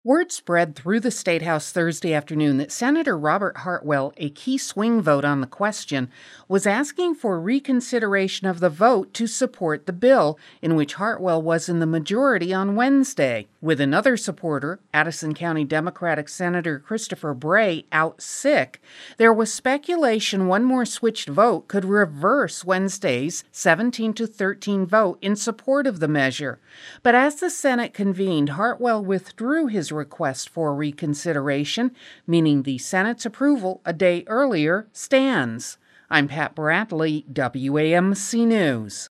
Word spread through the State House Thursday afternoon that Senator Robert Hartwell, a key swing vote on the question, was asking for reconsideration of the vote to support the bill, in which Hartwell was in the majority on Wednesday. With another supporter, Addison County Democratic Senator Christopher Bray, out sick, there was speculation one more switched vote could reverse Wednesday's 17-13 vote in support of the measure. But as the Senate convened, Hartwell withdrew his request for reconsideration, meaning the Senate's approval a day earlier stands. I'm Pat Bradley, WAMC News.